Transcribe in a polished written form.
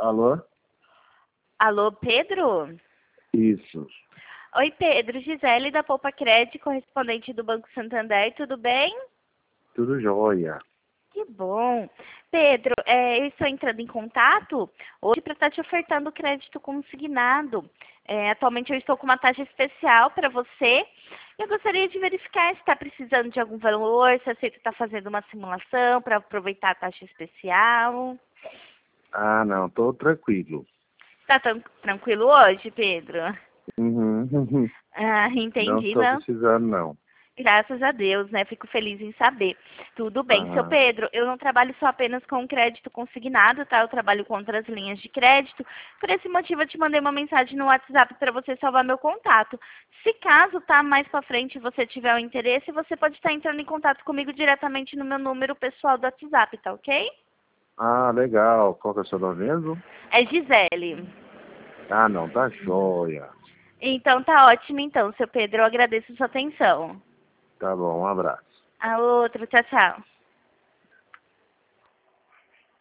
Alô? Alô, Pedro? Isso. Oi, Pedro. Gisele da Poupa Crédito, correspondente do Banco Santander. Tudo bem? Tudo jóia. Que bom. Pedro, eu estou entrando em contato hoje para estar te ofertando crédito consignado. Atualmente eu estou com uma taxa especial para você. Eu gostaria de verificar se está precisando de algum valor, se você está fazendo uma simulação para aproveitar a taxa especial. Ah, não, tô tranquilo. Está tranquilo hoje, Pedro? Uhum. Ah, Não entendi, estou não. precisando, não. Graças a Deus, né? Fico feliz em saber. Tudo bem. Seu Aham. Pedro, eu não trabalho só apenas com crédito consignado, tá? Eu trabalho com outras linhas de crédito. Por esse motivo, eu te mandei uma mensagem no WhatsApp para você salvar meu contato. Se caso, tá, mais pra frente você tiver o interesse, você pode estar entrando em contato comigo diretamente no meu número pessoal do WhatsApp, tá ok? Ah, legal. Qual que é o seu nome mesmo? É Gisele. Ah, não, tá jóia. Então tá ótimo então, seu Pedro. Eu agradeço a sua atenção. Tá bom, um abraço. A outra, tchau, tchau.